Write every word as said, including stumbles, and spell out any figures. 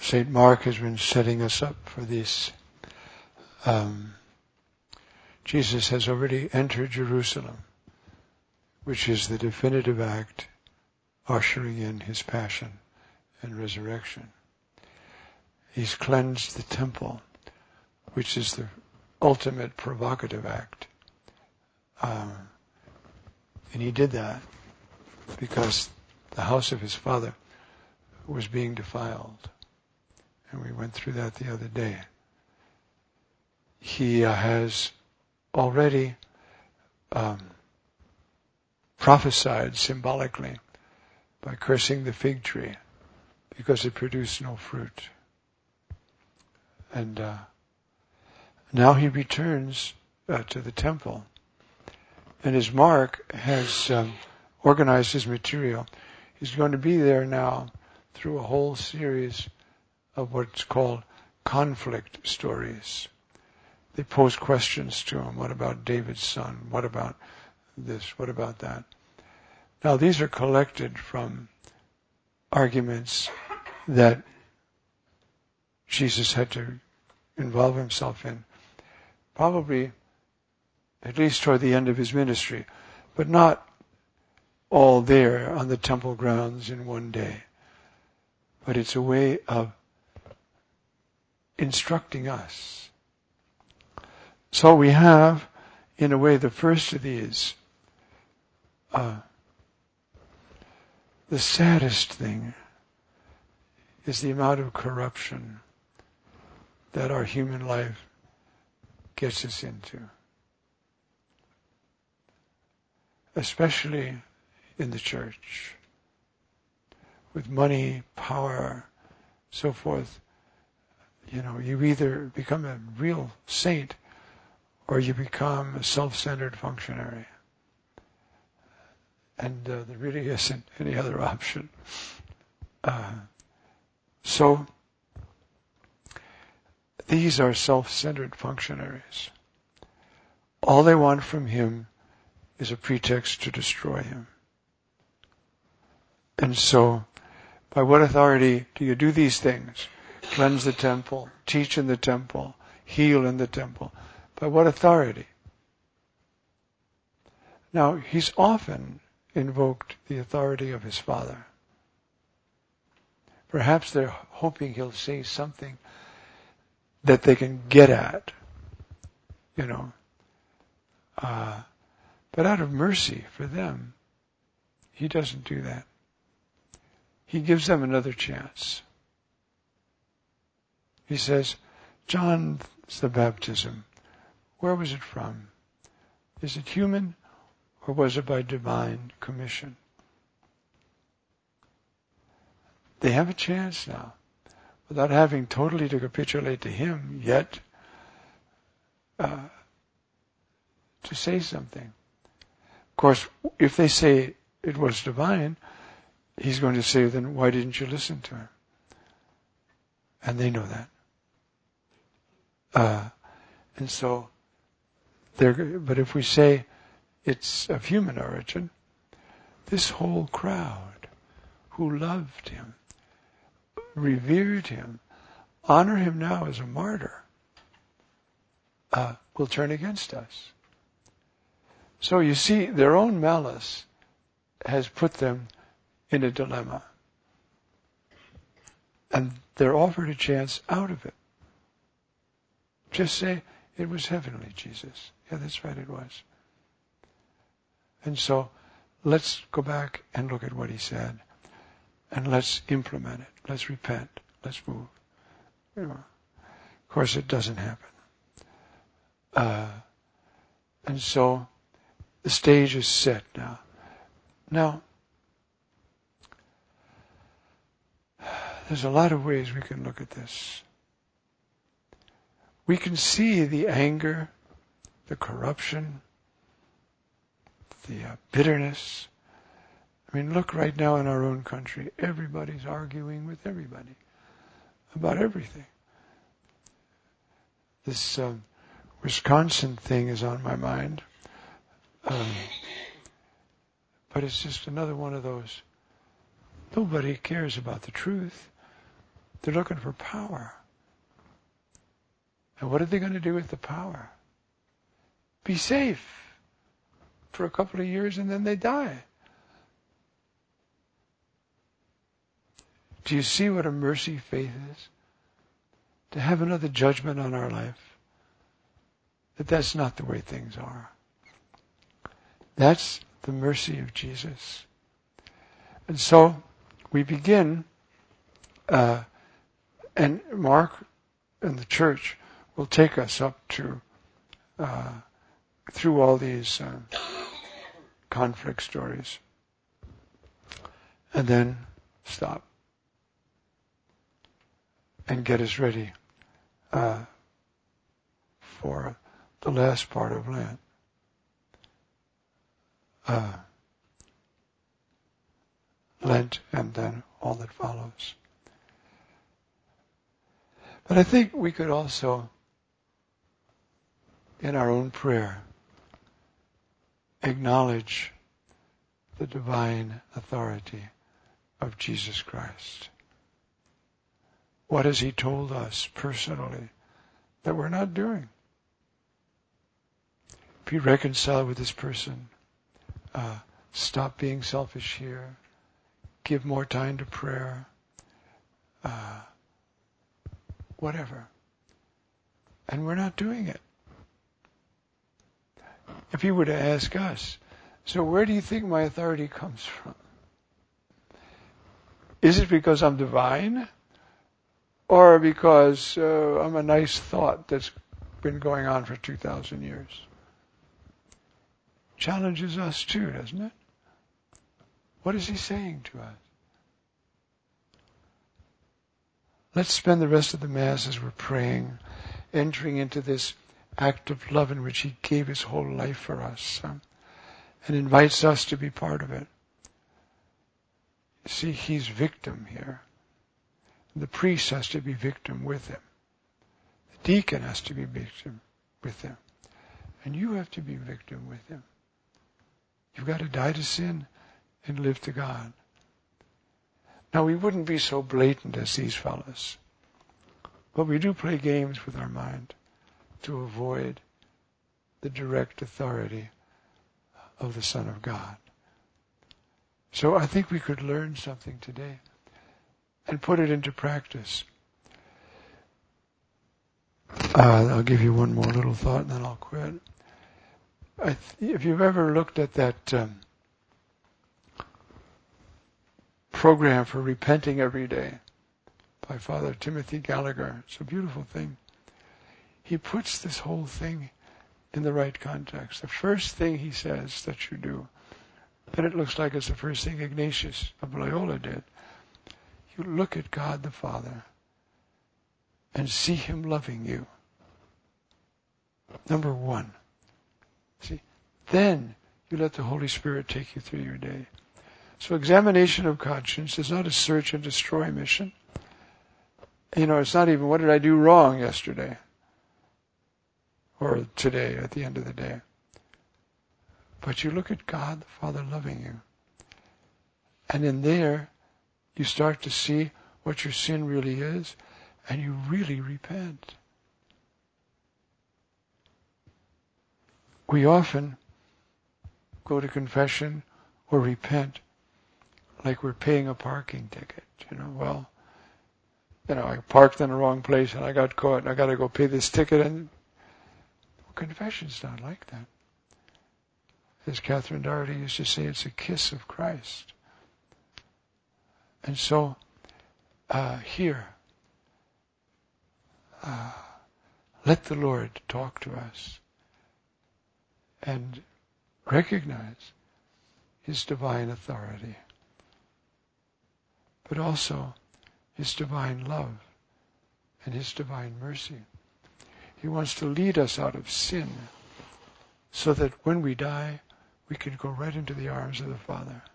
Saint Mark has been setting us up for this. Um, Jesus has already entered Jerusalem, which is the definitive act ushering in his passion and resurrection. He's cleansed the temple, which is the ultimate provocative act. Um, and he did that because the house of his Father was being defiled. And we went through that the other day. He uh, has already um, prophesied symbolically by cursing the fig tree because it produced no fruit. And uh, now he returns uh, to the temple. And as Mark has um, organized his material, he's going to be there now through a whole series of what's called conflict stories. They pose questions to him. What about David's son? What about this? What about that? Now these are collected from arguments that Jesus had to involve himself in, probably at least toward the end of his ministry, but not all there on the temple grounds in one day. But it's a way of instructing us. So we have, in a way, the first of these. Uh, the saddest thing is the amount of corruption that our human life gets us into. Especially in the church. With money, power, so forth. You know, you either become a real saint or you become a self-centered functionary. And uh, there really isn't any other option. Uh, so, these are self-centered functionaries. All they want from him is a pretext to destroy him. And so, by what authority do you do these things? Cleanse the temple, teach in the temple, heal in the temple. By what authority? Now, he's often invoked the authority of his Father. Perhaps they're hoping he'll say something that they can get at, you know. Uh, but out of mercy for them, he doesn't do that. He gives them another chance. He says, John's the baptism. Where was it from? Is it human or was it by divine commission? They have a chance now, without having totally to capitulate to him yet, uh, to say something. Of course, if they say it was divine, he's going to say, then why didn't you listen to him? And they know that. Uh, and so, they're, but if we say it's of human origin, this whole crowd who loved him, revered him, honor him now as a martyr, uh, will turn against us. So you see, their own malice has put them in a dilemma. And they're offered a chance out of it. Just say, it was heavenly, Jesus. Yeah, that's right, it was. And so, let's go back and look at what he said. And let's implement it. Let's repent. Let's move. You know, of course, it doesn't happen. Uh, and so, the stage is set now. Now, there's a lot of ways we can look at this. We can see the anger, the corruption, the uh, bitterness. I mean, look right now in our own country. Everybody's arguing with everybody about everything. This um, Wisconsin thing is on my mind. Um, but it's just another one of those. Nobody cares about the truth. They're looking for power. And what are they going to do with the power? Be safe for a couple of years and then they die. Do you see what a mercy faith is? To have another judgment on our life. That that's not the way things are. That's the mercy of Jesus. And so we begin, uh, and Mark and the church will take us up to, uh, through all these uh, conflict stories. And then stop. And get us ready uh, for the last part of Lent. Uh, Lent and then all that follows. But I think we could also, in our own prayer, acknowledge the divine authority of Jesus Christ. What has He told us personally that we're not doing? Be reconciled with this person. Uh, stop being selfish here. Give more time to prayer. Uh, whatever. And we're not doing it. If He were to ask us, so where do you think my authority comes from? Is it because I'm divine? Or because uh, I'm a nice thought that's been going on for two thousand years? Challenges us too, doesn't it? What is He saying to us? Let's spend the rest of the Mass as we're praying, entering into this act of love in which He gave His whole life for us, um, and invites us to be part of it. See, He's victim here. The priest has to be victim with Him. The deacon has to be victim with Him. And you have to be victim with Him. You've got to die to sin and live to God. Now, we wouldn't be so blatant as these fellows, but we do play games with our mind to avoid the direct authority of the Son of God. So I think we could learn something today and put it into practice. Uh, I'll give you one more little thought and then I'll quit. I th- if you've ever looked at that um, program for repenting every day by Father Timothy Gallagher, it's a beautiful thing. He puts this whole thing in the right context. The first thing he says that you do, and it looks like it's the first thing Ignatius of Loyola did, you look at God the Father and see Him loving you. Number one. See, then you let the Holy Spirit take you through your day. So examination of conscience is not a search and destroy mission. You know, it's not even what did I do wrong yesterday or today at the end of the day. But you look at God the Father loving you. And in there, you start to see what your sin really is, and you really repent. We often go to confession or repent like we're paying a parking ticket. You know, well, you know, I parked in the wrong place and I got caught and I got to go pay this ticket. And well, confession's not like that. As Catherine Doherty used to say, it's a kiss of Christ. And so, uh, here, uh, let the Lord talk to us and recognize His divine authority, but also His divine love and His divine mercy. He wants to lead us out of sin so that when we die, we can go right into the arms of the Father.